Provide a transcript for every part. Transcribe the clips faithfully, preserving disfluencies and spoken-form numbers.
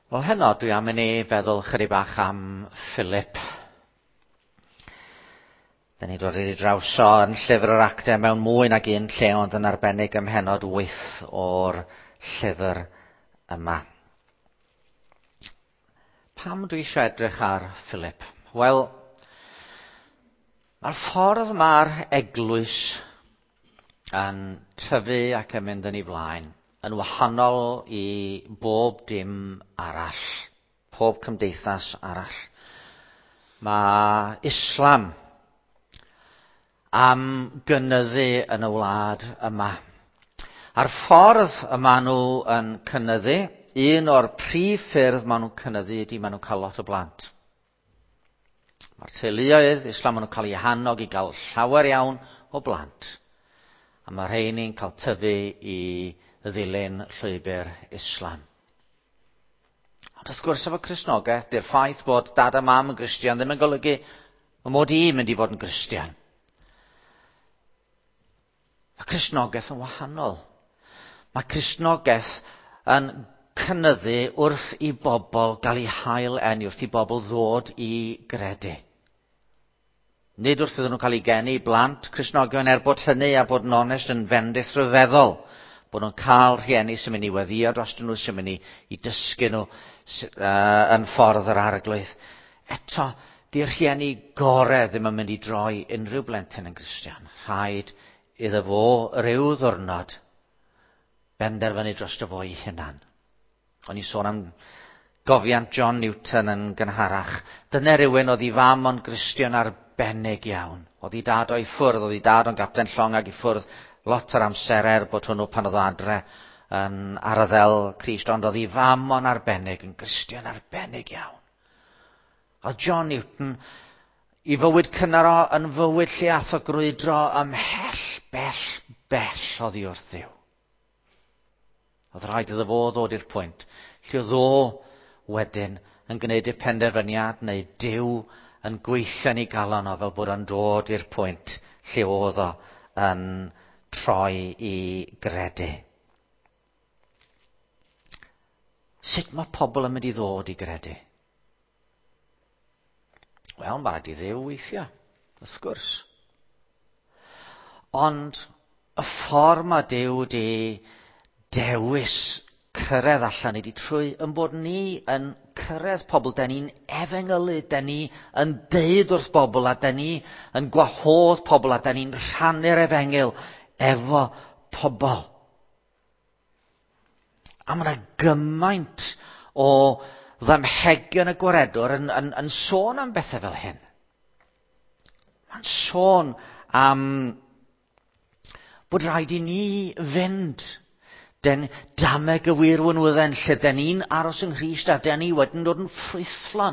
Wel heno dwi am i ni feddwl chydig bach am Philip. Da ni dod i drawso yn llyfr yr Actau mewn mwy nag un lle, ond yn arbennig ym mhennod wyth o'r llyfr yma. Pam dwi eisiau edrych ar Philip? Wel, mae'r ffordd mae'r eglwys yn tyfu ac yn mynd yn ei flaen yn wahanol i bob dim arall, pob cymdeithas arall. Mae Islam am gynyddu yn y wlad yma. A'r ffordd y maen nhw yn cynyddu, un o'r prif ffyrdd maen nhw'n cynyddu ydy maen nhw'n cael lot o blant. Mae'r teuluoedd Islam maen nhw'n cael eu hannog i gael llawer iawn o blant. A mae rheini'n cael tyfu i ddilyn llwybr Islam. Ond wrth gwrs efo Cristnogaeth, di'r ffaith bod dad a mam yn Gristion ddim yn golygu y mod i mynd i fod yn Gristion. Mae Cristnogaeth yn wahanol. Mae Cristnogaeth yn cynyddu wrth i bobl gael eu hail eni, wrth i bobl ddod i gredu. Nid wrth iddyn nhw cael eu geni blant Cristnogion er bod hynny a bod yn onest yn fendith rhyfeddol. Bod nhw'n cael rhieni sy'n mynd i weddio dros nhw, sy'n mynd i, i dysgu nhw uh, yn ffordd yr arglwydd. Eto, di'r rhieni gorau ddim yn mynd i droi unrhyw blentyn yn Gristion. Rhaid iddo fo ryw ddwrnod benderfynu dros dy fo ei hunan. O'n i sôn am gofiant John Newton yn gynharach. Dyna rhywun oedd i fam o'n Gristion arbennig iawn. Oedd i dad o'i ffwrdd, oedd i dad o'n gapten llong ag i ffwrdd lot o'r amserer bod hwnnw pan oedd o adre yn arddel Crist, ond oedd i fam o'n arbennig, yn Gristion arbennig iawn. Oedd John Newton i fywyd cynnar o yn fywyd lle ath o grwydro ymhell, bell, bell oddi wrth Dduw. Oedd rhaid iddo fo ddod i'r pwynt lle oedd o wedyn yn gwneud y penderfyniad neu Duw yn gweithio ni galon o fel bod o'n dod i'r pwynt lle oedd o yn troi i gredu. Sut mae pobl yn mynd i ddod i gredu? Wel, mae rhaid i Dduw weithio, wrth gwrs. Ond y ffordd mae Duw di dewis cyrraedd allan i di trwy yn bod ni yn cyrraedd pobl, da ni'n efengylu, da ni yn deud wrth bobl, a da ni yn gwahodd pobl, a da ni'n rhannu'r efengyl efo pobl. A mae yna gymaint o ddamhegion y gwaredwr yn, yn, yn sôn am bethau fel hyn. Mae'n sôn am bod rhaid i ni fynd den dameg y wirwynwydden lle da ni'n aros yng Nghrist a da ni wedyn dod yn ffrwythlon.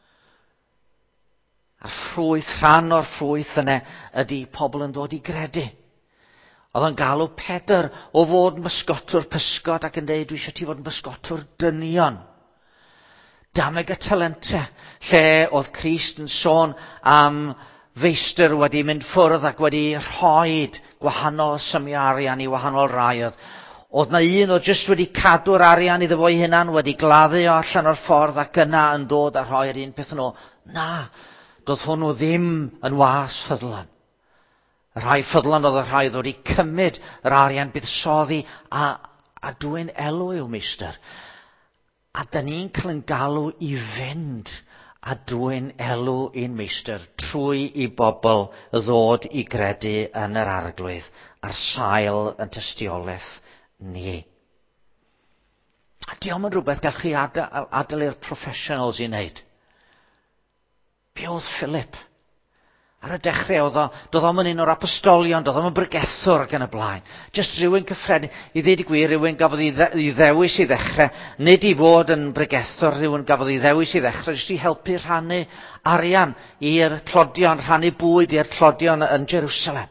A'r ffrwyth, rhan o'r ffrwyth yna ydy pobl yn dod i gredu. Oedd o'n galw Pedr o fod yn bysgotwr pysgod ac yn dweud, dwi eisiau ti fod yn bysgotwr dynion. Dameg y talentau, lle oedd Crist yn sôn am feistr wedi mynd ffwrdd ac wedi rhoi gwahanol symiau arian i wahanol rai. Oedd na un oedd jyst wedi cadw'r arian iddo fo'i hunan, wedi gladdu o allan o'r ffordd ac yna yn dod a rhoi'r un peth yn ôl. Na, doedd hwnnw ddim yn was ffyddlon. Y rhai ffyddlon oedd y rhai ddod i cymryd yr arian buddsoddi a, a dwi'n elw i'w meistr. A da ni'n cael yn galw i fynd a dwi'n elw i'n meistr trwy i bobl ddod i gredu yn yr arglwydd a'r sail yn tystiolaeth ni. A diolch yn rhywbeth gallwch chi adael, adael i'r professionals i wneud. Be oedd Philip? Ar y dechrau, oedd o, doedd o'n un o'r apostolion, doedd o'n bregethwr ac yn y blaen. Just rhywun cyffredin, i ddweud y gwir, rhywun gafodd i, dde, i ddewis i ddechrau, nid i fod yn bregethwr, rhywun gafodd i ddewis i ddechrau, jyst i helpu rhannu arian i'r clodion, rhannu bwyd i'r clodion yn Jerusalem.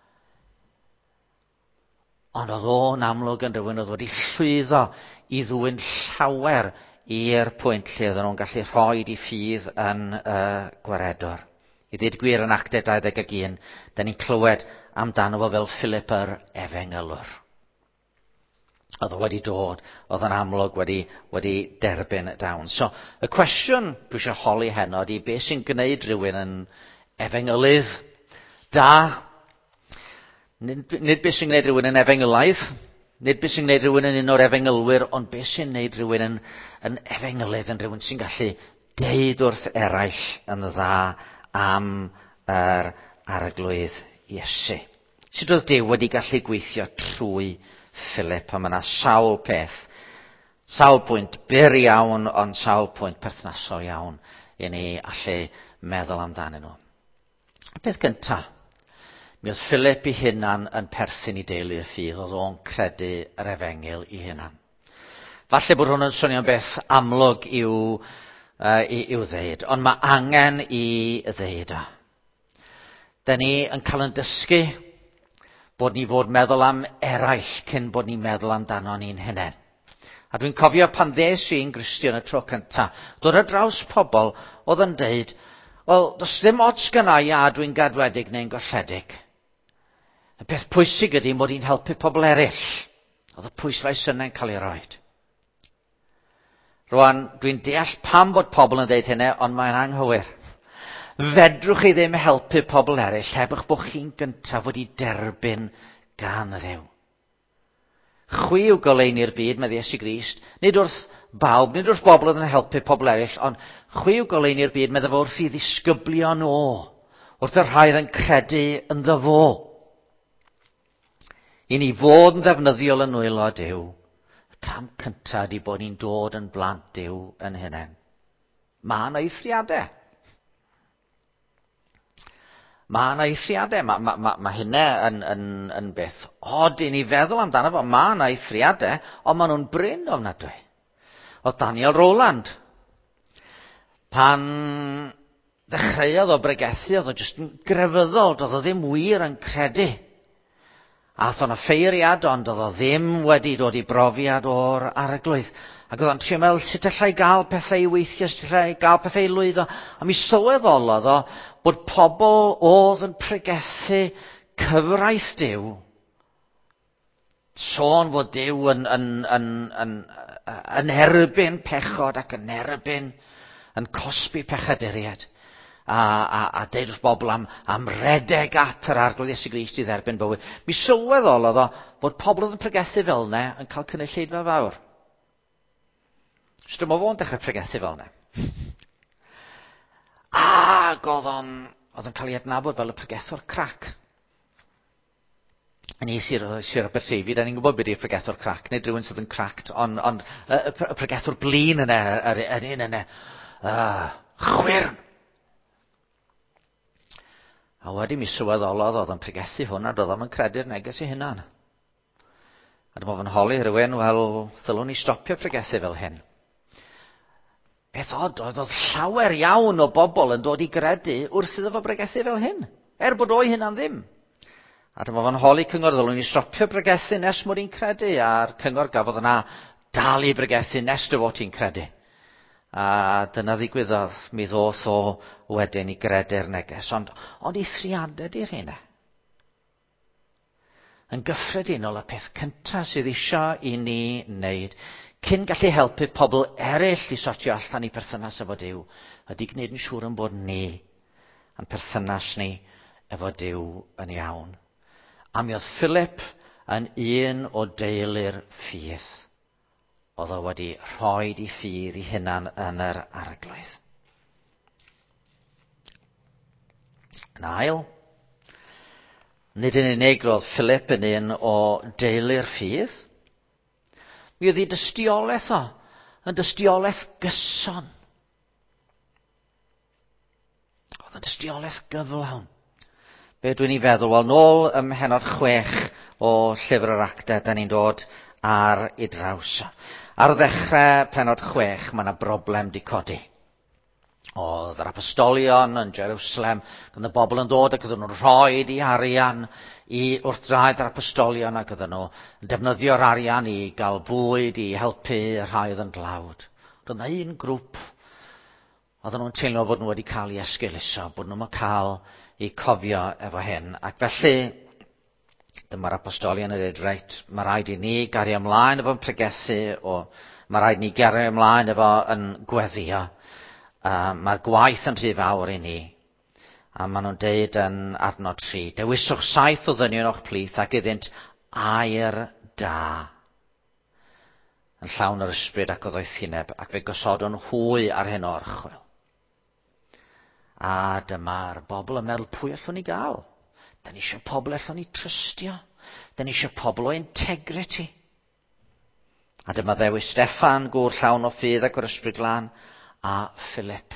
Ond oedd o'n amlwg yn rhywun oedd wedi llwyddo i ddwyn llawer i'r pwynt lle oedd nhw'n gallu rhoi i ffydd yn uh, gwaredwr. I ddweud gwir yn Actau dau ddeg ac un, da ni'n clywed amdano fo fel Philip yr efengylwr. oedd o wedi dod, oedd yn amlwg wedi, wedi derbyn dawn. So, y cwestiwn dwi eisiau holi heno ydy beth sy'n gwneud rhywun yn efengylydd da. Nid, nid beth sy'n gwneud rhywun yn efengylaidd, nid beth sy'n gwneud rhywun yn un o'r efengylwyr, ond beth sy'n gwneud rhywun yn, yn efengylydd, yn rhywun sy'n gallu deud wrth eraill yn dda am yr arglwydd Iesu. Sut oedd Duw wedi gallu gweithio trwy Philip, a mae yna sawl peth, sawl pwynt byr iawn, ond sawl pwynt perthnasol iawn i ni allu meddwl amdanyn nhw. Peth gyntaf, mi oedd Philip ei hunan yn perthyn i deulu'r ffydd, oedd o'n credu yr efengyl ei hunan. Falle bod hwn yn swnio'n beth amlwg i'w, uh, i'w ddeud, ond mae angen i ddeud o. Da ni yn cael yn dysgu bod ni fod meddwl am eraill cyn bod ni'n meddwl amdano ni'n hunain. A dwi'n cofio pan ddes i'n Gristion y tro cynta, dod ar draws pobl oedd yn deud, wel, does ddim ots gynnau a dwi'n gadwedig neu'n golledig. Y peth pwysig ydy mod i'n helpu pobl eraill. Oedd y pwyslais yna'n cael ei roed. Rwan, dwi'n deall pam bod pobl yn deud hynny, ond mae'n anghywir. Fedrwch chi ddim helpu pobl eraill heb eich bod chi'n gyntaf wedi derbyn gan y Dduw. Chwi yw goleuni'r byd, medde Iesu Grist, nid wrth bawb, nid wrth bobl oedd yn helpu pobl eraill, ond chwi yw goleuni'r byd, medde fo wrth i ddisgyblio nhw, wrth y rhai yn credu yn ddyfo. I ni fod yn ddefnyddiol yn wylo Duw, y cam cyntaf ydy bod ni'n dod yn blant Duw yn hunain. Mae yna eithriadau. Mae yna eithriadau, mae ma, ma, ma hynna yn, yn, yn beth od i ni feddwl amdano fo. Mae yna eithriadau, ond maen nhw'n bryn ofnadwy. O Daniel Rowland, pan ddechreuodd o bregethu, oedd o jyst yn grefyddol, doedd o ddim wir yn credu. A oedd o'n ffeiriad, ond oedd o ddim wedi dod i brofiad o'r arglwydd. Ac oedd o'n trio meddwl sut allai gael pethau i weithio, sut allai gael pethau i lwyddo. A mi sylweddolodd o bod pobl oedd yn pregethu cyfraith Duw, sôn fod Duw yn, yn, yn, yn, yn erbyn pechod ac yn erbyn, yn cosbi pechaduriad. A, a, a deud wrth bobl am, am redeg at yr arglwydd Iesu Grist i dderbyn bywyd. Mi sylweddolodd o bod pobl oedd yn pregethu fel yna yn cael cynulleidfa fawr. Sdim o fo'n dechrau pregethu fel yna. Ac oedd o'n, oedd o'n cael ei adnabod fel y pregethwr crac. Yn ei sir, sir Aberteifi, da ni'n gwybod beth yw'r pregethwr crac, nid rhywun sydd yn cract, ond on, y, y pregethwr blin yna, yr un yna, uh, chwyrn. A wedi mi sylweddolodd oedd yn pregethu hwnna, doedd o'n credu'r neges i hunan. A dyma fo'n holi rhywun, wel, ddylwn ni stopio pregethu fel hyn. Beth od, oedd oedd llawer iawn o bobl yn dod i gredu wrth iddo fo bregethu fel hyn, er bod o'i hynna'n ddim. A dyma fo'n holi cyngor, ddylwn ni stopio bregethu nes mod i'n credu, a'r cyngor gafodd yna dal i bregethu nes dy fod i'n credu. A dyna ddigwyddodd, mi ddoth o wedyn i gredu'r neges. Ond, ond i thriadau di'r hynna. Yn gyffredinol, y peth cyntaf sydd eisiau i ni wneud, cyn gallu helpu pobl eraill i sortio allan i perthynas efo Duw, ydy gwneud yn siŵr yn bod ni, yn perthynas ni efo Duw yn iawn. A mi oedd Philip yn un o deulu'r ffydd. Oedd o wedi rhoi i ffydd i hunan yn yr arglwydd. Yn ail, nid yn unig roedd Philip yn un o deulu'r ffydd, mi oedd ei dystiolaeth o yn dystiolaeth gyson. Oedd yn dystiolaeth gyflawn. Be dwi'n ei feddwl? Wel, nôl ym mhenod chwech o llyfr yr Actau, da ni'n dod ar ei draws. Ar ddechrau penod chwech, mae yna broblem di codi. Oedd yr apostolion yn Jerusalem, gan y bobl yn dod ac ydyn nhw'n rhoi i arian i wrth draed yr apostolion ac ydyn nhw yn defnyddio'r arian i gael bwyd, i helpu y rhai oedd yn dlawd. Roedd yna un grŵp, oedden nhw'n teimlo bod nhw wedi cael ei esgyluso, bod nhw'n cael ei cofio efo hyn. Ac felly, Dyma'r apostolion yn dweud, reit, mae rhaid i ni gario ymlaen efo'n pregethu, o mae rhaid ni gario ymlaen efo yn gweddio. Uh, Mae'r gwaith yn rhy fawr i ni. A maen nhw'n deud yn adnod tri, dewiswch saith o ddynion o'ch plith ac iddynt air da. Yn llawn yr ysbryd ac oedd oethineb, ac fe gosodon hwy ar hyn o orchwil. A dyma'r bobl yn meddwl, pwy allwn ni gael? Da ni eisiau pobl allwn ni trystio. Da ni eisiau pobl o integrity. A dyma ddewis Steffan, gŵr llawn o ffydd ac o'r ysbryd glân, a Philip.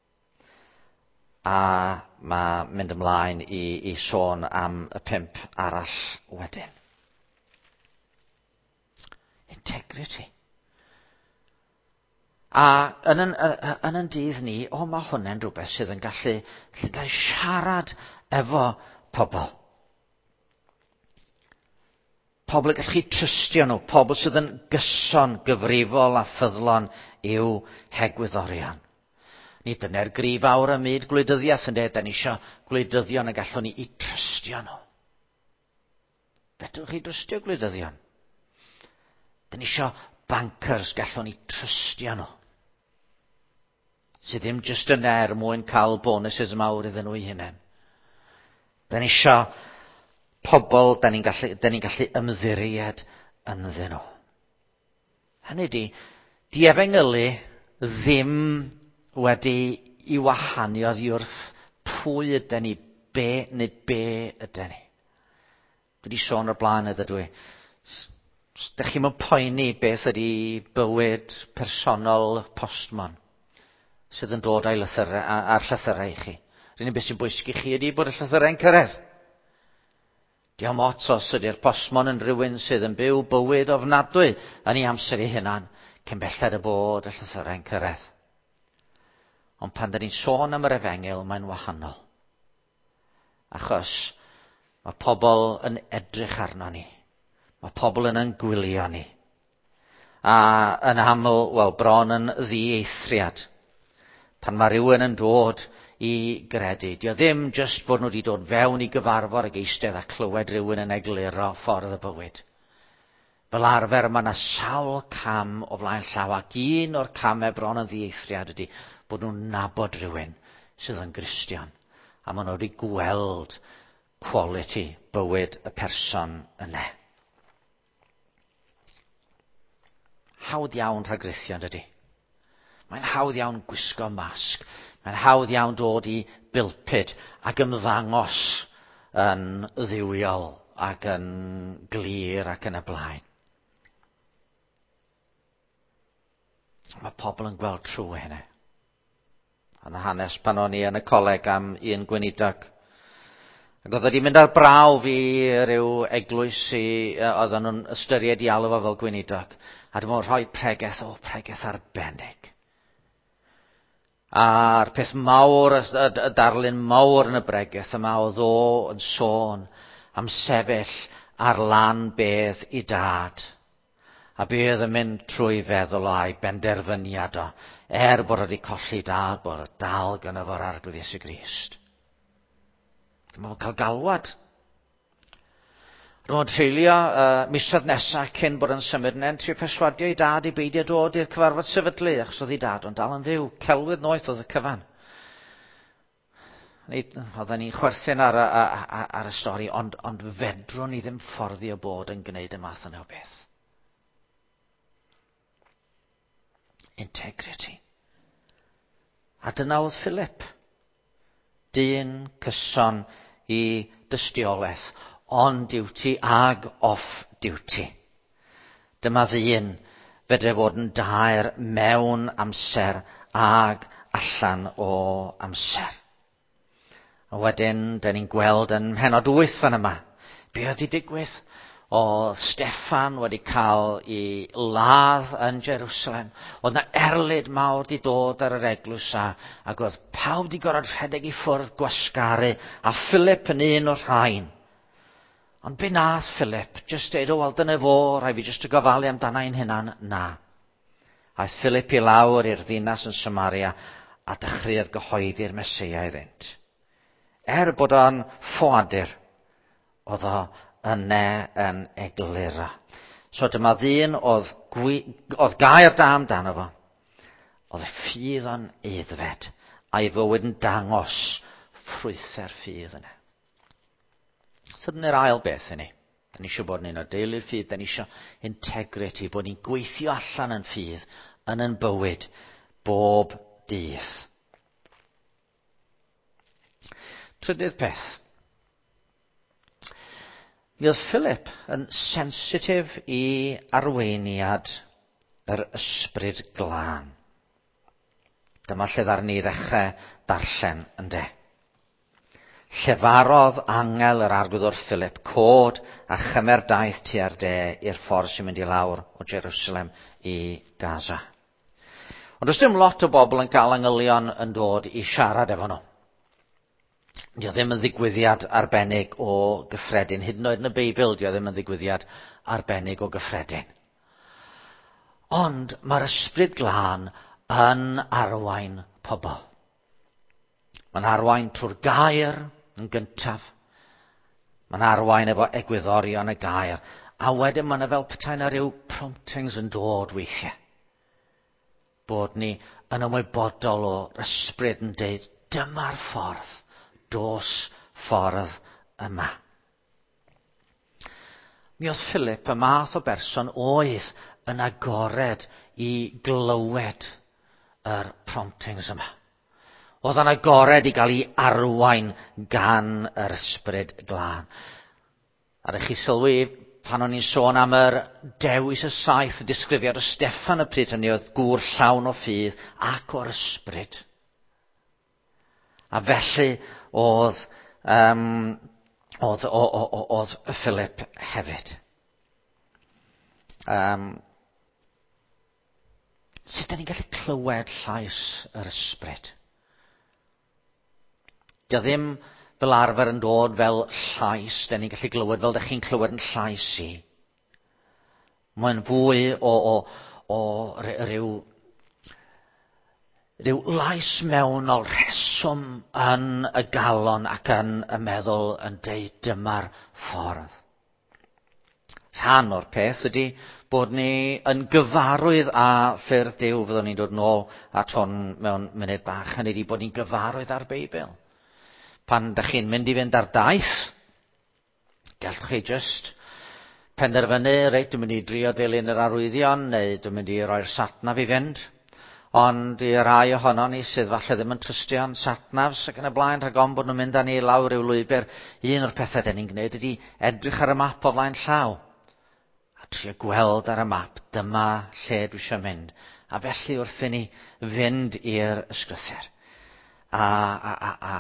A mae mynd ymlaen i, i sôn am y pump arall wedyn. Integrity. A yn yn, yn yn dydd ni, o mae hwnna'n rhywbeth sydd yn gallu, gallu siarad efo pobl. Pobl y gallu trystio nhw, pobl sydd yn gyson, gyfrifol a ffyddlon i'w hegwyddorion. Nid dyna'r grif awr ym myd gwleidyddiaeth yn dweud, da ni eisiau gwleidyddion a gallwn ni i trystio nhw. Fedrwch chi trystio gwleidyddion? Da ni eisiau bankers gallwn ni trystio nhw. Sydd ddim jyst yn er mwyn cael bonuses mawr iddyn nhw i hunain. Da ni eisiau pobl da ni'n gallu, da ni'n gallu ymddiried ynddyn nhw. Hynny di, di efengylu ddim wedi i wahanio oddi wrth pwy ydyn ni, be neu be ydyn ni. Dwi wedi sôn o'r blaen ydw i. Dych chi'n mynd poeni beth ydy bywyd personol postmon sydd yn dod ar llythyrau i chi. Rwy'n beth sy'n bwysig i chi ydy bod y llythyrau'n cyrraedd. Diolch mot os ydy'r postmon yn rhywun sydd yn byw bywyd ofnadwy yn ei amser ei hunan cyn belled y bod y llythyrau'n cyrraedd. Ond pan dyn ni'n sôn am yr efengil, mae'n wahanol. Achos mae pobl yn edrych arno ni. Mae pobl yn ymgwylio ni. A yn aml, wel, bron yn ddieithriad. Pan mae rhywun yn dod i gredu. Dio ddim jyst bod nhw wedi dod fewn i gyfarfod ag eistedd a clywed rhywun yn egluro ffordd y bywyd. Fel arfer mae yna sawl cam o flaen llaw, ac un o'r camau bron yn ddieithriad ydy bod nhw'n nabod rhywun sydd yn Gristion, a maen nhw wedi gweld quality bywyd y person yna. Hawdd iawn rhagrithion dydy. Mae'n hawdd iawn gwisgo masg. Mae'n hawdd iawn dod i bilpid ac ymddangos yn ddiwiol ac yn glir ac yn y blaen. Mae pobl yn gweld trwy hynny. Yn y hanes pan o'n i yn y coleg am un gweinidog. Ac oedd wedi mynd ar braw fi ryw eglwys i, oedd nhw'n ystyried i alw fo fel gweinidog. A dwi'n meddwl rhoi pregeth, o pregeth arbennig. A'r peth mawr, y darlun mawr yn y bregeth yma oedd o yn sôn am sefyll ar lan bedd i dad. A bydd yn mynd trwy feddwl o'i benderfyniad o, er bod wedi colli dad, bod y dal gyda fo'r arglwydd Iesu Grist. Mae'n cael galwad. Rwy'n treulio uh, misoedd nesaf cyn bod yn symud ne'n trio perswadio i dad i beidio dod i'r cyfarfod sefydlu, achos oedd ei dad o'n dal yn fyw. Celwydd noeth oedd y cyfan. Oedden ni'n chwerthin ar, ar, ar y stori, ond, ond fedrwn ni ddim fforddio bod yn gwneud y math yna o beth. Integrity. A dyna oedd Philip. Dyn cyson i dystiolaeth, on duty ag off duty. Dyma ddyn fedre fod yn daer mewn amser ag allan o amser. A wedyn, da ni'n gweld yn Mhennod wyth fan yma, be oedd i digwydd? O Steffan wedi cael ei ladd yn Jerusalem. Oedd na erlyd mawr di dod ar yr eglwys a, ac oedd pawb di gorfod rhedeg i ffwrdd gwasgaru, a Philip yn un o'r rhain. Ond be nath Philip? Just dweud, o, wel, dyna fo, rai fi just y gofalu amdana i'n hynna'n? Na. Aeth Philip i lawr i'r ddinas yn Samaria a dechreuodd gyhoeddi'r Meseia iddynt. Er bod o'n ffoadur, oedd o yna yn eglura. So dyma ddyn oedd, gwy, oedd gair da amdano fo. Oedd y ffydd o'n eiddfed, a'i fywyd yn dangos ffrwythau'r ffydd yna. So dyna'r ail beth i ni. Da ni eisiau bod ni'n adeilu'r ffydd, da ni eisiau integrity, bod ni'n gweithio allan yn ffydd, yn yn bywyd, bob dydd. Trydydd peth. Mi oedd Philip yn sensitif i arweiniad yr ysbryd glân. Dyma lle ddaru ni ddechrau darllen ynde. Llefarodd angel yr arglwyddwr Philip cod a chymer daeth tua'r de i'r ffordd sy'n mynd i lawr o Jerusalem i Gaza. Ond does dim lot o bobl yn cael angylion yn dod i siarad efo nhw. Dio ddim yn ddigwyddiad arbennig o gyffredin. Hyd yn oed yn y Beibl, dio ddim yn ddigwyddiad arbennig o gyffredin. Ond mae'r ysbryd glân yn arwain pobl. Mae'n arwain trwy'r gair yn gyntaf. Mae'n arwain efo egwyddorion y gair. A wedyn mae'n fel petai na ryw promptings yn dod weithiau. Bod ni yn ymwybodol o'r ysbryd yn deud, dyma'r ffordd, dos ffordd yma. Mi oedd Philip y math o berson oedd yn agored i glywed yr promptings yma. Oedd yn agored i gael ei arwain gan yr ysbryd glân. A ddech chi sylwi pan o'n i'n sôn am yr dewis y saith, y disgrifiad o Steffan y pryd hynny oedd gŵr llawn o ffydd ac o'r ysbryd. A felly oedd, um, oedd, oedd, oedd Philip hefyd. Um, sut da ni'n gallu clywed llais yr ysbryd? Dio ddim fel arfer yn dod fel llais, da ni'n gallu glywed fel da chi'n clywed yn llais i. Mae'n fwy o, o, o ryw, ryw lais mewnol rheswm yn y galon ac yn y meddwl yn deud dyma'r ffordd. Rhan o'r peth ydy bod ni yn gyfarwydd â ffyrdd Duw, fyddwn ni'n dod nôl at hwn mewn munud bach, hynny ydy bod ni'n gyfarwydd ar Beibl. Pan ydych chi'n mynd i fynd ar daith, gallwch chi just penderfynu, reit, dwi'n mynd i drio dilyn yr arwyddion, neu dwi'n mynd i roi'r satnaf i fynd. Ond i rai ohono ni sydd falle ddim yn trystio'n satnafs ac yn y blaen, rhag ofn bod nhw'n mynd â ni lawr i'w lwybr, un o'r pethau da ni'n gwneud ydy edrych ar y map o flaen llaw. A trio gweld ar y map, dyma lle dwi eisiau mynd. A felly wrth i ni fynd i'r ysgrythiau. A, a, a, a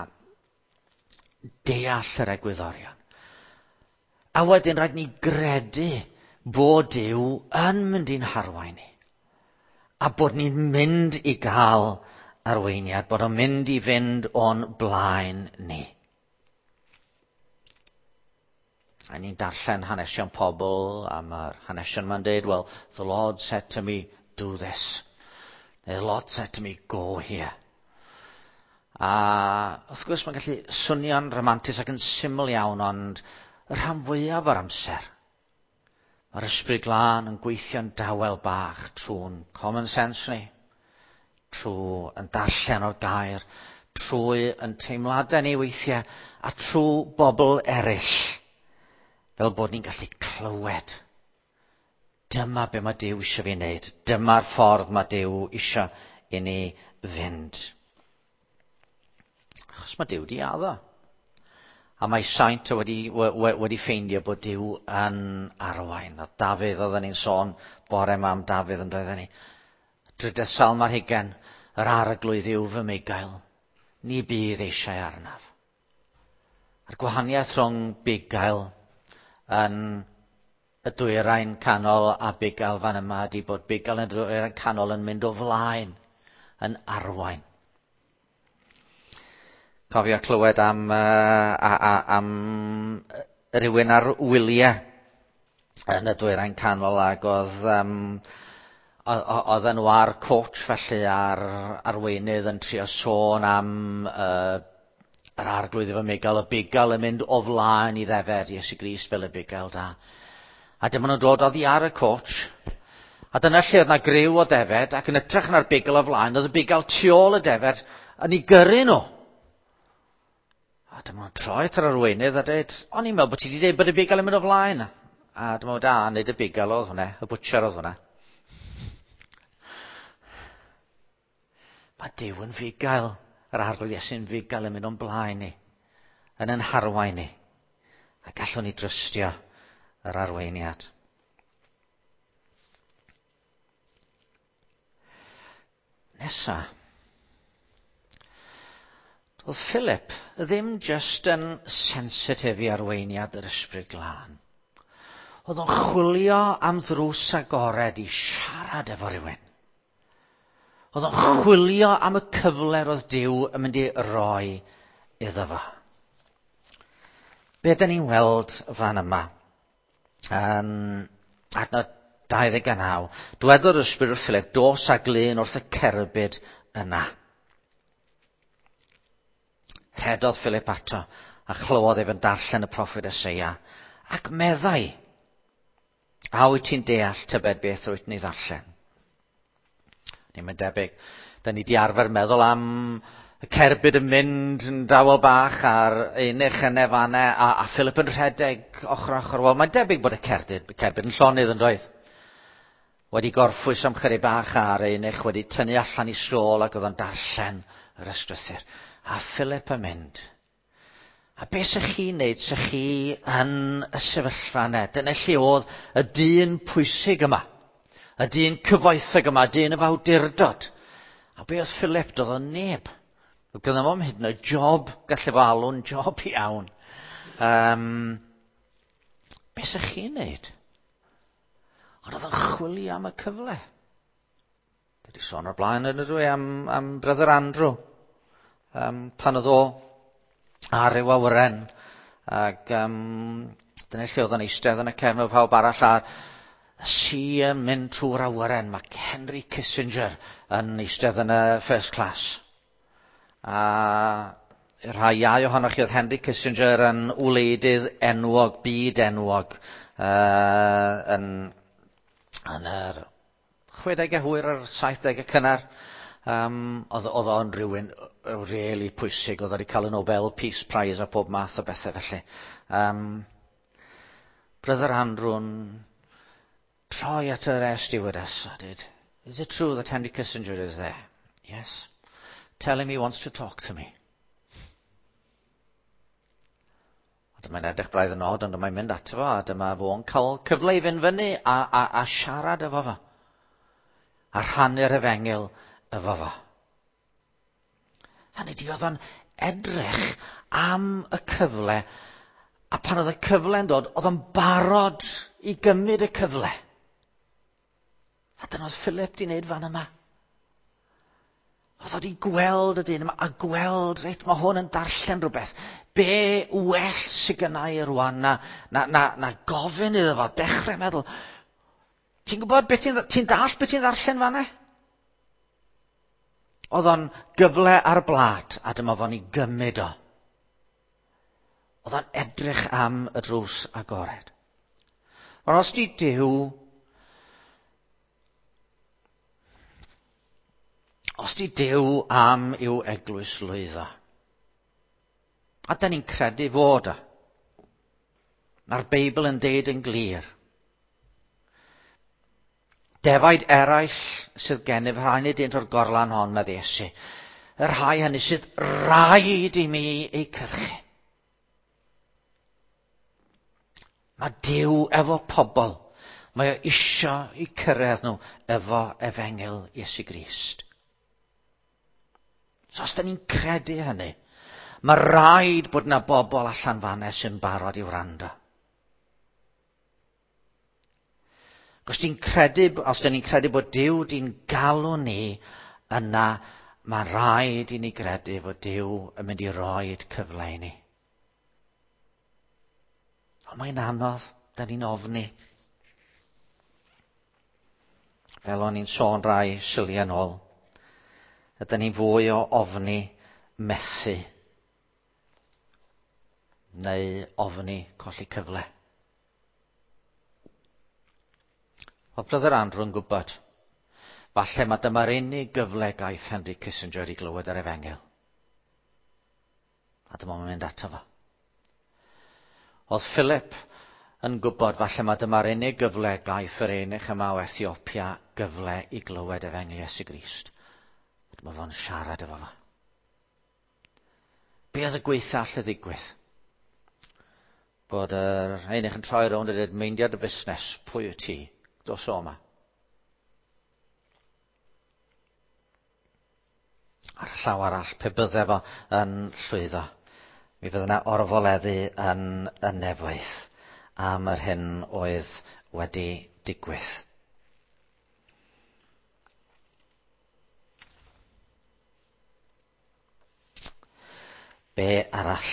deall yr egwyddorion. A wedyn rhaid ni gredu bod Duw yn mynd i'n harwain ni. A bod ni'n mynd i gael arweiniad, bod o'n mynd i fynd o'n blaen ni. A ni'n darllen hanesion pobl am yr hanesion ma'n deud, well, the Lord said to me, do this. The Lord said to me, go here. A wrth gwrs mae'n gallu swnio'n romantis ac yn syml iawn, ond y rhan fwyaf o'r amser, mae'r ysbryd glân yn gweithio'n dawel bach trwy'n common sense ni, trwy yn darllen o'r gair, trwy yn teimladau ni weithiau, a trwy bobl eraill, fel bod ni'n gallu clywed. Dyma be mae Duw eisiau fi wneud. Dyma'r ffordd mae Duw eisiau i ni fynd. Achos mae Duw di addo. A mae saint wedi, wedi ffeindio bod Duw yn arwain. A Dafydd oedden ni'n sôn bore yma am Dafydd yn doedden ni. Drydedd Salm ar hugain, yr arglwydd yw fy migael, ni bydd eisiau arnaf. A'r gwahaniaeth rhwng bugail yn y dwyrain canol a bugail fan yma ydy bod bugail yn y dwyrain canol yn mynd o flaen, yn arwain. Cofio clywed am, uh, a, a, am rhywun ar wyliau yn y dwyrain canol ac oedd, um, oedd nhw ar coach felly ar arweinydd yn trio sôn am uh, yr arglwydd efo Migael, y bugail yn mynd o flaen i ddefed Iesu Grist fel y bugail da. A dyma nhw'n dod oddi ar y coach, a dyna lle oedd na griw o defed, ac yn ytrach na'r bugail o flaen, oedd y bugail tu ôl y defed yn ei gyrru nhw. A dyma nhw'n troi at yr arweinydd a dweud, o'n i'n meddwl bod ti wedi dweud bod y bugail yn mynd o flaen. A dyma nhw'n da, nid y bugail oedd hwnna, y bwtcher oedd hwnna. Mae Duw yn fugail, yr arglwydd Iesu'n fugail yn mynd o'n blaen ni, yn yn harwain ni, a gallwn ni drystio yr arweiniad. Nesa. Oedd Philip ddim just yn sensitif i arweiniad yr Ysbryd Glân. Oedd o'n chwilio am ddrws agored i siarad efo rhywun. Oedd o'n chwilio am y cyfle roedd Duw yn mynd i roi iddo fo. Be da ni'n weld fan yma? Yn adnod dau ddeg naw. Dywedodd yr Ysbryd wrth Philip, dos a glyn wrth y cerbyd yna. Rhedodd Philip ato a chlywodd ef yn darllen y proffwyd Eseia ac meddai, a wyt ti'n deall tybed beth wyt ni ddarllen? Ni'n mynd debyg. Da ni di arfer meddwl am y cerbyd yn mynd yn dawel bach a'r eunuch yn efanne a, a Philip yn rhedeg ochr ochr. Wel, mae'n debyg bod y cerbyd, y cerbyd yn llonydd yn doedd. Wedi gorffwys am chydig bach a'r eunuch wedi tynnu allan i sgôl ac oedd o'n darllen yr ysgrythur. A Philip yn mynd. A beth sy'ch chi'n neud sy'ch chi yn y sefyllfa yna? Dyna lle oedd y dyn pwysig yma. Y dyn cyfoethog yma, dyn y fawdurdod. A be oedd Philip? Doedd o'n neb. Oedd gyda mo'n hyd yn oed job, gallu fo alw'n job iawn. Um, be sy'ch chi'n neud? Ond oedd o'n chwilio am y cyfle. Dydy sôn o'r blaen yn ydw i am, am Brother Andrew. Um, pan oedd o ar ryw awyren. Ac um, dyna lle oedd o'n eistedd yn y cefn o pawb arall a si yn mynd trwy'r awyren. Mae Henry Kissinger yn eistedd yn y first class. A rhai iau ohonoch chi oedd Henry Kissinger yn wleidydd enwog, byd enwog, uh, yn, yn yr chwedegau hwyr ar saithdegau cynnar. Um, oedd oedd o'n rhywun really pwysig, oedd wedi cael y Nobel Peace Prize a pob math o bethau felly. Um, Brother Andrew'n troi at yr air stewardess a dweud, is it true that Henry Kissinger is there? Yes. Tell him he wants to talk to me. A dyma'n edrych braidd yn od, ond dyma'n mynd ato fo, a dyma fo'n cael cyfle i fynd fyny a, a, a siarad efo fo. A rhannu'r efengil efo fo. Hynny di, oedd o'n edrych am y cyfle, a pan oedd y cyfle'n dod, oedd o'n barod i gymryd y cyfle. A dyna oedd Philip di wneud fan yma. Oedd wedi gweld y dyn yma, a gweld, reit, mae hwn yn darllen rhywbeth. Be well sy'n gynnau rwan na, na, na, na gofyn iddo fo, dechrau meddwl, ti'n gwybod beth ti'n, ti'n dall beth ti'n darllen fan e? Oedd o'n gyfle ar blad, a dyma fo'n i gymryd o. Oedd o'n edrych am y drws agored. Ond os di Duw, os di Duw am i'w eglwys lwyddo, a da ni'n credu fod o, mae'r Beibl yn deud yn glir, defaid eraill sydd gennyf rhai nid un o'r gorlan hon, medde Iesu. Y rhai hynny sydd rhaid i mi ei cyrchu. Mae Duw efo pobl. Mae o isio i cyrraedd nhw efo efengil Iesu Grist. So os da ni'n credu hynny, mae rhaid bod na bobl allan fanne sy'n barod i wrando. Os di'n credu, os da ni'n credu bod Duw di'n galw ni yna, mae rhaid i ni credu bod Duw yn mynd i roi'r cyfle i ni. Ond mae'n anodd, da ni'n ofni. Fel o'n i'n sôn rai siliau nôl, ydyn ni'n fwy o ofni methu neu ofni colli cyfle. O Brother Andrew yn gwybod, falle mae dyma'r unig gyfle gaeth Henry Kissinger i glywed yr Efengel. A dyma mae'n mynd ato fo. Oedd Philip yn gwybod, falle mae dyma'r unig gyfle gaeth yr eunuch yma o Ethiopia gyfle i glywed Efengel Iesu Grist. Dyma fo'n siarad efo fo. Be oedd y gweithio all y ddigwydd? Bod yr eunuch yn troi rownd a dweud, meindiad y busnes, pwy wyt ti? Dos o yma. Ar y llaw arall, pe bydde fo yn llwyddo, mi fydd yna orfoleddu yn y nefoedd am yr hyn oedd wedi digwydd. Be arall?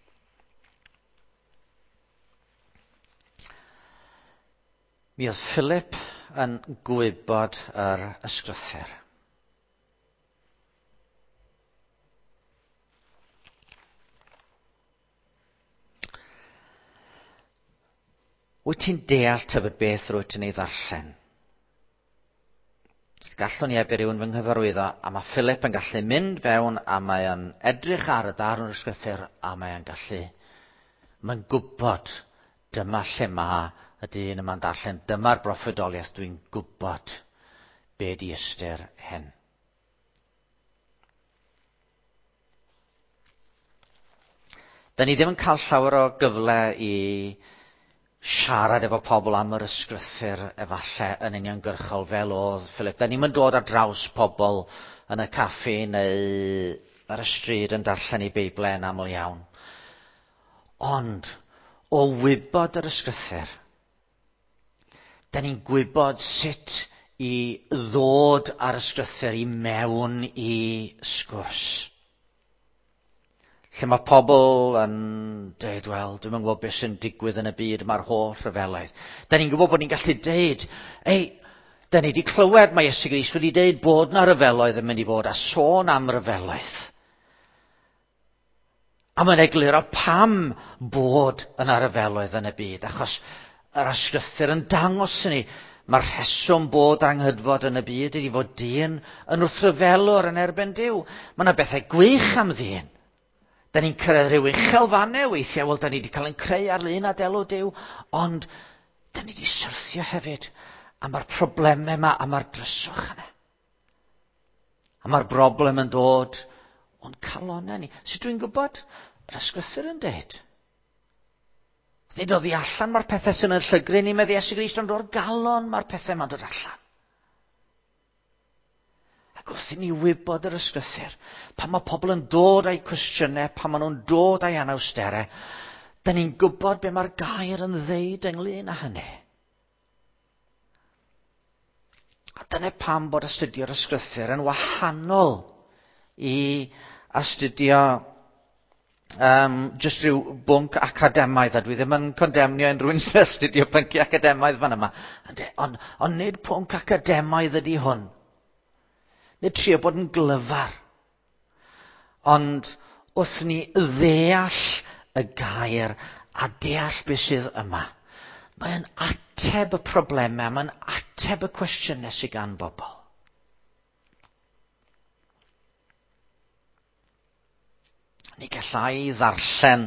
Mi oedd Philip yn gwybod yr ysgrythur. Wyt ti'n deall tybed beth rwyt ti'n ei ddarllen? Gallwn ni ebu rywun fy nghyfarwyddo, a mae Philip yn gallu mynd fewn a mae yn edrych ar y darn o'r ysgrythur a mae yn gallu, mae'n gwybod dyma lle mae y dyn yma'n darllen, dyma'r broffwydoliaeth, dwi'n gwybod be di ystyr hyn. Da ni ddim yn cael llawer o gyfle i siarad efo pobl am yr ysgrythur efallai yn uniongyrchol fel oedd Philip. Da ni'n dod ar draws pobl yn y caffi neu ar y stryd yn darllen ei Beiblau yn aml iawn. Ond o wybod yr ysgrythur, da ni'n gwybod sut i ddod ar ysgrythur i mewn i sgwrs. Lle mae pobl yn dweud, wel, dwi'n yn gwybod beth sy'n digwydd yn y byd, mae'r holl ryfeloedd. Da ni'n gwybod bod ni'n gallu dweud, ei, da ni wedi clywed mae Iesu Grist wedi dweud bod na ryfeloedd yn mynd i fod a sôn am ryfeloedd. A mae'n egluro pam bod yna ryfeloedd yn y byd, achos yr ysgrythur yn dangos i ni, mae'r rheswm bod anghydfod yn y byd ydi fod dyn yn wrthryfelwr yn erbyn Duw. Mae yna bethau gwych am ddyn. Da ni'n cyrraedd rhyw uchelfannau weithiau, wel, da ni wedi cael yn creu ar lun a delw Duw, ond da ni wedi syrthio hefyd am yr problemau yma, am yr dryswch yna. Am yr broblem yn dod o'n calonau ni. So dwi'n gwybod, yr ysgrythur yn dweud. Nid oddi allan mae'r pethau sy'n yn llygru ni meddi Iesu Grist, ond o'r galon mae'r pethau yma'n dod allan. Ac wrth i ni wybod yr ysgrythur, pan mae pobl yn dod â'u cwestiynau, pan maen nhw'n dod â'u anawsterau, da ni'n gwybod be mae'r gair yn ddeud ynglyn â hynny. A dyna pam bod astudio'r ysgrythur yn wahanol i astudio um, jyst rhyw bwnc academaidd, a dwi ddim yn condemnio unrhyw un sy'n astudio bynci academaidd fan yma, ond on nid pwnc academaidd ydy hwn. Nid trio bod yn glyfar. Ond wrth ni ddeall y gair a deall beth sydd yma, mae'n ateb y problemau, mae'n ateb y cwestiynau sydd gan bobl. Ni gallai ddarllen,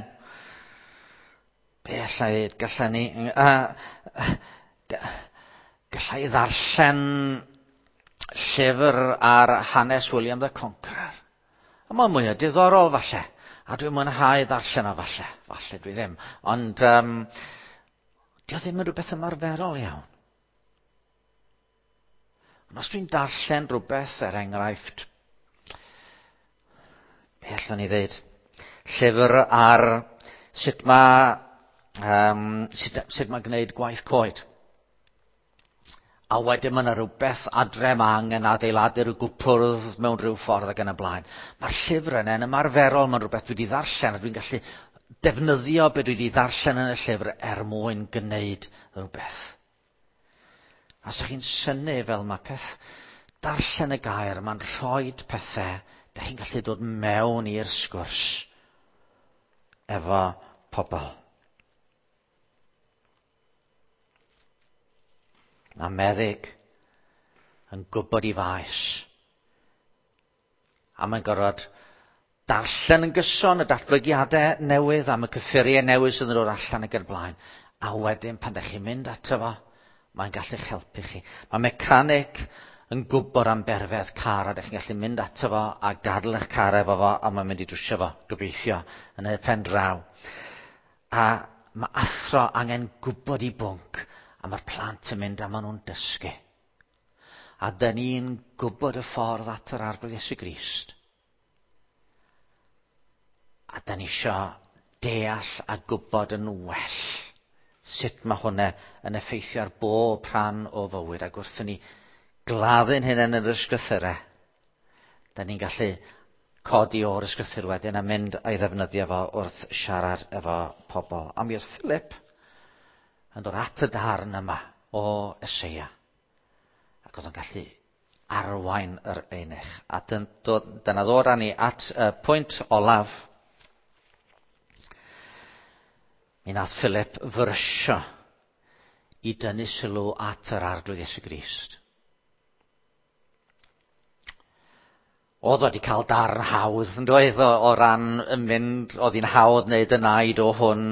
be allai, gallai ni, uh, gallai ddarllen llyfr ar hanes William the Conqueror. A mae'n mwy o diddorol falle. A dwi'n mwynhau ddarllen o falle. Falle dwi ddim. Ond um, di o ddim yn rhywbeth ymarferol iawn. Ond os dwi'n darllen rhywbeth, er enghraifft, be allwn ni ddeud? Llyfr ar sut mae um, sut, sut mae gwneud gwaith coed. A wedyn mae yna rhywbeth adre mae angen adeiladu rhyw gwpwrdd mewn rhyw ffordd ac yn y blaen. Mae'r llyfr yna yn ymarferol, mae'n rhywbeth dwi wedi ddarllen a dwi'n gallu defnyddio beth dwi wedi ddarllen yn y llyfr er mwyn gwneud rhywbeth. A os chi'n synnu fel mae peth darllen y gair, mae'n rhoi pethau, da chi'n gallu dod mewn i'r sgwrs efo pobl. Mae meddyg yn gwybod i faes. A mae'n gorfod darllen yn gyson y datblygiadau newydd am y cyffuriau newydd sydd yn dod allan ag yn blaen. A wedyn pan ydych chi'n mynd ato fo, mae'n gallu'ch helpu chi. Mae mecanic yn gwybod am berfedd car a ydych chi'n gallu mynd ato fo a gadl eich car efo fo a mae'n mynd i drwsio fo, gobeithio, yn y pen draw. A mae athro angen gwybod i bwnc a mae'r plant yn mynd a maen nhw'n dysgu. A dyn ni'n gwybod y ffordd at yr arglwydd Iesu Grist. A dyn ni isio deall a gwybod yn well sut mae hwnna yn effeithio ar bob rhan o fywyd. Ac wrthyn ni gladdu'n hyn yn yr ysgrythurau, dyn ni'n gallu codi o'r ysgrythur wedyn a mynd a'i ddefnyddio fo wrth siarad efo pobl. A mi oedd Philip yn dod at y darn yma o Eseia. Ac oedd yn gallu arwain yr einich. A dyna ddod â ni at y pwynt olaf. Mi nath Philip frysio i dynnu sylw at yr arglwydd Iesu Grist. Oedd wedi cael darn hawdd, yn doedd, o, o ran yn mynd, oedd hi'n hawdd wneud y naid o hwn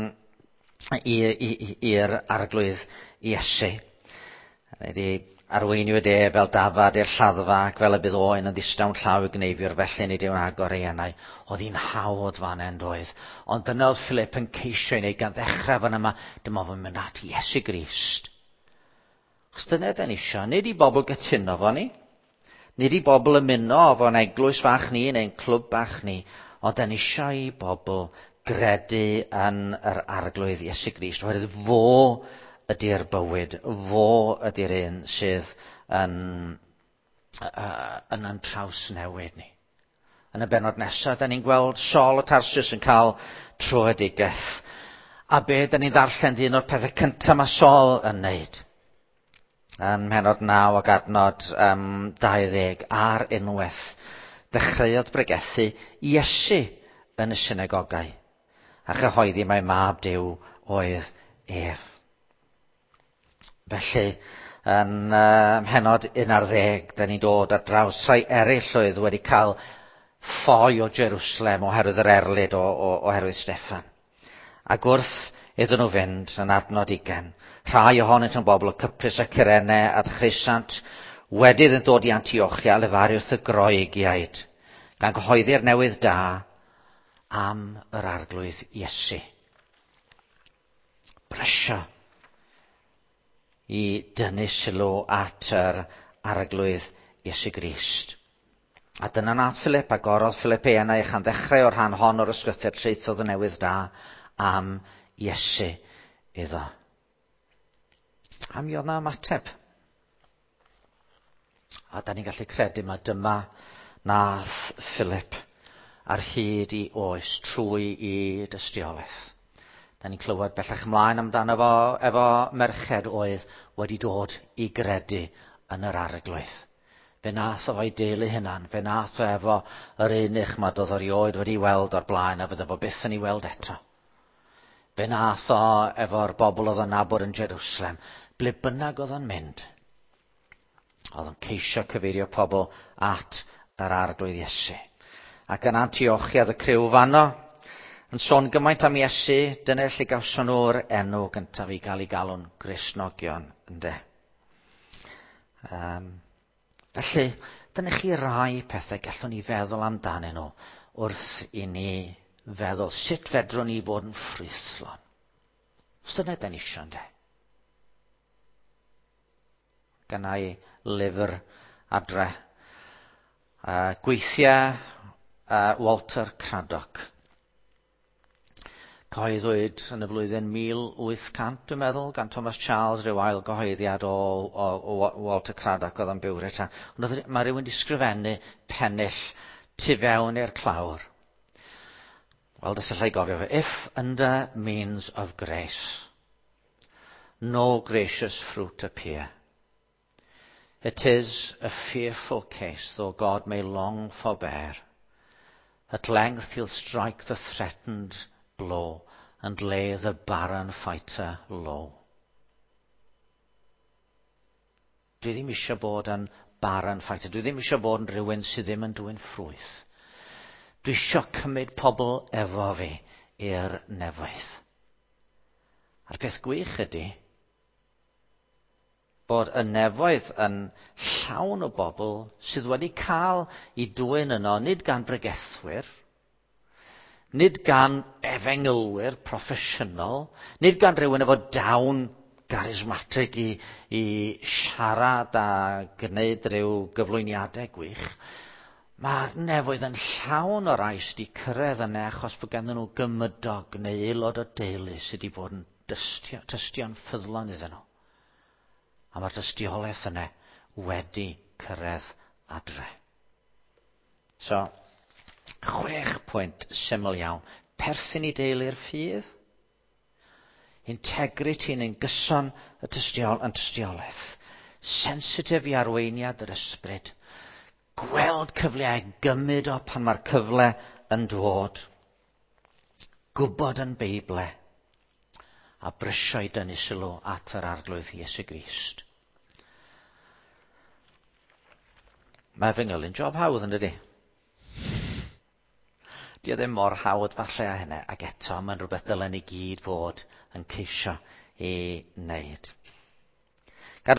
i'r arglwydd Iesu. Wedi arweinio de fel dafad i'r lladdfa ac fel y bydd oen yn ddistawn llaw i gneifiwr felly nid yw'n agor ei enau. Oedd hi'n hawdd fan yn doedd. Ond dyna oedd Philip yn ceisio i wneud gan ddechrau fan yma, dyma fo'n mynd at Iesu Grist. Os dyna dyn ni isio, nid i bobl gytuno fo ni, nid i bobl ymuno o fo'n eglwys fach ni neu'n clwb bach ni, ond dyn ni isio i bobl gredu yn yr arglwydd Iesu Grist. Oherwydd fo ydy'r bywyd, fo ydy'r un sydd yn, uh, yn yn traws newid ni. Yn y benod nesaf, da ni'n gweld Saul o Tarsus yn cael troedigeth. A be, da ni'n ddarllen dyn o'r pethau cyntaf mae Saul yn neud. Yn menod naw ac adnod um, dauddeg ar unwaith. Dechreuodd bregethu Iesu yn y synagogau. A chyhoeddi mae mab Duw oedd ef. Felly, yn uh, mhenod un ar ddeg, da ni'n dod ar draws rhai eraill oedd wedi cael ffoi o Jerusalem oherwydd yr erlyd o, o, oherwydd Steffan. Ac wrth iddyn nhw fynd yn adnod ugain, rhai ohonynt yn bobl o Cyprus a Cyrene a Chrysant wedydd yn dod i Antiochia a lefariwth y Groegiaid, gan gyhoeddi'r newydd da am yr arglwydd Iesu. Brysio i dynnu sylw at yr arglwydd Iesu Grist. A dyna nath Philip a gorodd Philip ei enau chan ddechrau o'r rhan hon o'r ysgrythur traethodd y newydd da am Iesu iddo. A mi oedd na ymateb. A da ni'n gallu credu mae dyma nath Philip ar hyd i oes trwy i dystiolaeth. Da ni'n clywed bellach ymlaen amdano fo efo merched oedd wedi dod i gredu yn yr arglwydd. Fe nath o fo'i deulu hynna'n, fe nath o efo yr unig ma doedd o'r ioed wedi weld o'r blaen a fydde fo byth yn ei weld eto. Fe nath o efo'r bobl oedd yn nabod yn Jerusalem, ble bynnag oedd yn mynd. Oedd yn ceisio cyfeirio pobl at yr arglwydd Iesu. Ac yn Antiochia y criw fanno, yn sôn gymaint am Iesu, dyna lle gawson nhw'r enw gyntaf i gael ei galw'n Gristnogion, ynde. Um, felly, dyna chi rai pethau gallwn ni feddwl amdanyn nhw wrth i ni feddwl sut fedrwn ni fod yn ffrwythlon. Os dyna da ni isio, ynde. Gynna i lyfr adre. Uh, gweithiau uh, Walter Craddock. Cyhoeddwyd yn y flwyddyn mil wyth cant, dwi'n meddwl, gan Thomas Charles, ryw ail gyhoeddiad o, o, o Walter Craddock oedd yn byw reit. Ond mae rhywun wedi sgrifennu pennill tu fewn i'r clawr. Wel, dys allai gofio fe. If under means of grace, no gracious fruit appear. It is a fearful case, though God may long forbear. At length he'll strike the threatened blow, and lays a barren fighter low. Dwi ddim eisiau bod yn barren fighter. Dwi ddim eisiau bod yn rhywun sydd ddim yn dwy'n ffrwyth. Dwi eisiau cymryd pobl efo fi i'r nefoedd. A'r peth gwych ydy bod y nefoedd yn llawn o bobl sydd wedi cael eu dwyn yno nid gan bregethwyr, nid gan efengylwyr proffesiynol, nid gan rhywun efo dawn charismatic i, i siarad a gwneud rhyw gyflwyniadau gwych. Mae'r nefoedd yn llawn o rai sydd wedi cyrraedd yna achos bod ganddyn nhw gymydog neu aelod o deulu sydd wedi bod yn dystio, tystio'n ffyddlon iddyn nhw. A mae'r dystiolaeth yna wedi cyrraedd adre. So, chwech pwynt syml iawn. Perthyn i deulu'r ffydd. Integrity yn gyson y tystiol, yn tystiolaeth. Sensitif i arweiniad yr ysbryd. Gweld cyfleau gymyd o pan mae'r cyfle yn dod. Gwybod yn Beible. A brysio i dynnu sylw at yr arglwydd Iesu Grist. Mae efengyl yn job hawdd yn dydi? Di o ddim mor hawdd falle a hynny, ac eto mae'n rhywbeth dylen ni gyd fod yn ceisio ei wneud.